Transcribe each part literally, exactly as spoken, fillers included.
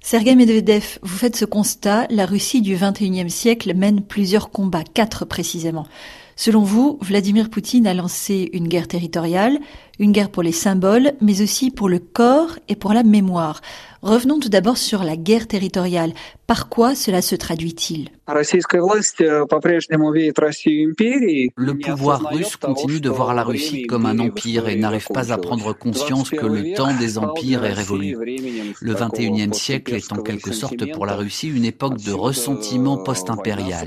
Sergueï Medvedev, vous faites ce constat, la Russie du vingt et unième siècle mène plusieurs combats, quatre précisément. Selon vous, Vladimir Poutine a lancé une guerre territoriale, une guerre pour les symboles, mais aussi pour le corps et pour la mémoire. Revenons tout d'abord sur la guerre territoriale. Par quoi cela se traduit-il ? Le pouvoir russe continue de voir la Russie comme un empire et n'arrive pas à prendre conscience que le temps des empires est révolu. Le vingt et unième siècle est en quelque sorte pour la Russie une époque de ressentiment post-impérial.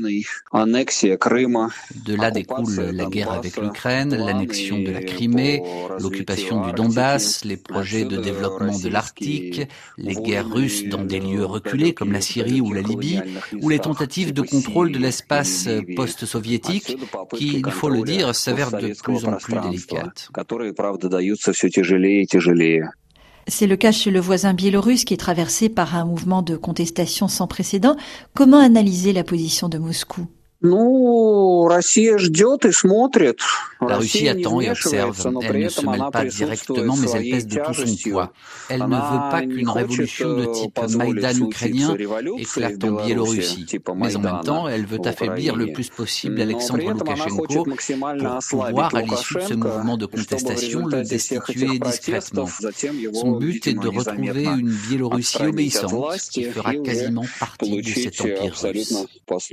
De là découle la guerre avec l'Ukraine, l'annexion de la Crimée, l'occupation du Donbass, les projets de développement de l'Arctique, les guerres russes dans des lieux reculés comme la Syrie ou la Libye, ou les tentatives de contrôle de l'espace post-soviétique qui, il faut le dire, s'avèrent de plus en plus délicates. C'est le cas chez le voisin biélorusse qui est traversé par un mouvement de contestation sans précédent. Comment analyser la position de Moscou ? La Russie attend et observe. Elle ne se mêle pas directement, mais elle pèse de tout son poids. Elle ne veut pas qu'une révolution de type Maïdan ukrainien éclate en Biélorussie. Mais en même temps, elle veut affaiblir le plus possible Alexandre Loukachenko pour pouvoir, à l'issue de ce mouvement de contestation, le destituer discrètement. Son but est de retrouver une Biélorussie obéissante qui fera quasiment partie de cet empire russe.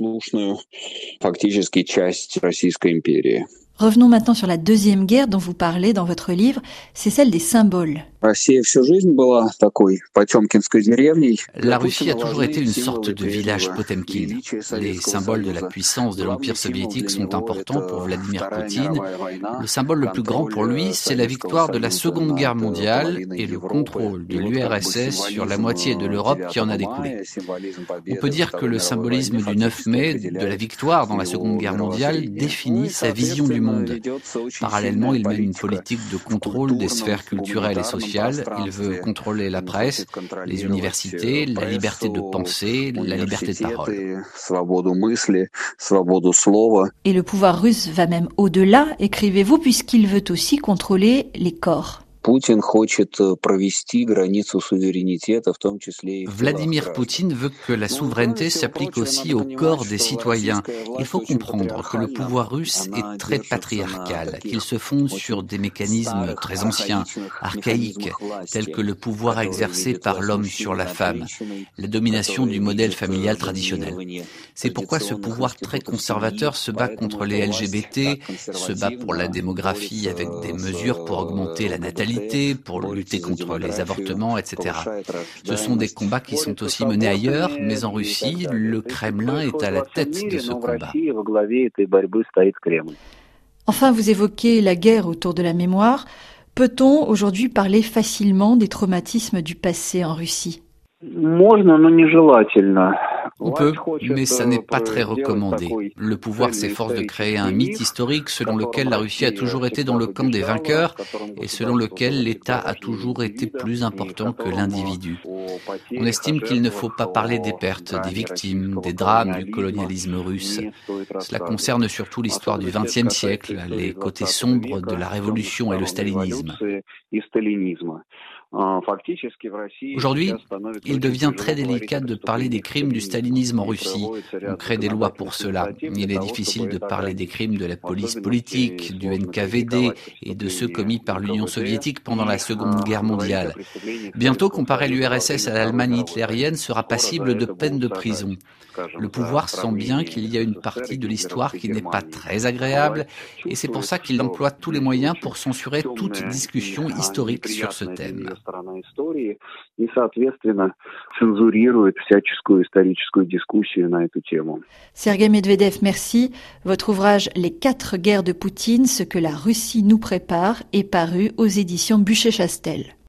Revenons maintenant sur la deuxième guerre dont vous parlez dans votre livre, c'est celle des symboles. La Russie a toujours été une sorte de village Potemkin. Les symboles de la puissance de l'Empire soviétique sont importants pour Vladimir Poutine. Le symbole le plus grand pour lui, c'est la victoire de la Seconde Guerre mondiale et le contrôle de l'U R S S sur la moitié de l'Europe qui en a découlé. On peut dire que le symbolisme du neuf mai, de la victoire dans la Seconde Guerre mondiale, définit sa vision du monde. Parallèlement, il mène une politique de contrôle des sphères culturelles et sociales. Il veut contrôler la presse, les universités, la liberté de penser, la liberté de parole. Et le pouvoir russe va même au-delà, écrivez-vous, puisqu'il veut aussi contrôler les corps. Vladimir Poutine veut que la souveraineté s'applique aussi au corps des citoyens. Il faut comprendre que le pouvoir russe est très patriarcal, qu'il se fonde sur des mécanismes très anciens, archaïques, tels que le pouvoir exercé par l'homme sur la femme, la domination du modèle familial traditionnel. C'est pourquoi ce pouvoir très conservateur se bat contre les L G B T, se bat pour la démographie avec des mesures pour augmenter la natalité, pour lutter contre les avortements, et cetera. Ce sont des combats qui sont aussi menés ailleurs, mais en Russie, le Kremlin est à la tête de ce combat. Enfin, vous évoquez la guerre autour de la mémoire. Peut-on aujourd'hui parler facilement des traumatismes du passé en Russie ? On peut, mais ça n'est pas très recommandé. Le pouvoir s'efforce de créer un mythe historique selon lequel la Russie a toujours été dans le camp des vainqueurs et selon lequel l'État a toujours été plus important que l'individu. On estime qu'il ne faut pas parler des pertes, des victimes, des drames du colonialisme russe. Cela concerne surtout l'histoire du vingtième siècle, les côtés sombres de la révolution et le stalinisme. Aujourd'hui, il devient très délicat de parler des crimes du stalinisme en Russie. On crée des lois pour cela. Il est difficile de parler des crimes de la police politique, du N K V D et de ceux commis par l'Union soviétique pendant la Seconde Guerre mondiale. Bientôt, comparer l'U R S S à l'Allemagne hitlérienne sera passible de peine de prison. Le pouvoir sent bien qu'il y a une partie de l'histoire qui n'est pas très agréable et c'est pour ça qu'il emploie tous les moyens pour censurer toute discussion historique sur ce thème. Sergueï Medvedev, merci. Votre ouvrage « Les quatre guerres de Poutine, ce que la Russie nous prépare » est paru aux éditions Buchet-Chastel.